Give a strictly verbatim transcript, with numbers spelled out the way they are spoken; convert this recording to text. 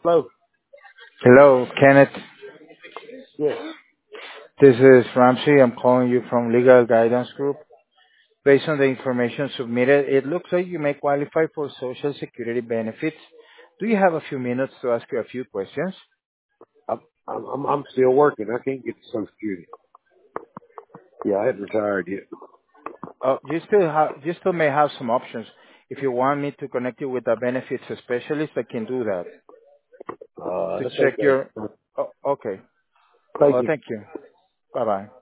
Hello. Hello, Kenneth. Yes. This is Ramsey. I'm calling you from Legal Guidance Group. Based on the information submitted, it looks like you may qualify for Social Security benefits. Do you have a few minutes to ask you a few questions? I'm I'm I'm I'm still working. I can't get to Social Security. Yeah, I hadn't retired yet. Uh, you still have, you still may have some options. If you want me to connect you with a benefits specialist, I can do that Uh, to that's check okay. your. Oh, okay. Thank Well, you. thank you. Bye bye.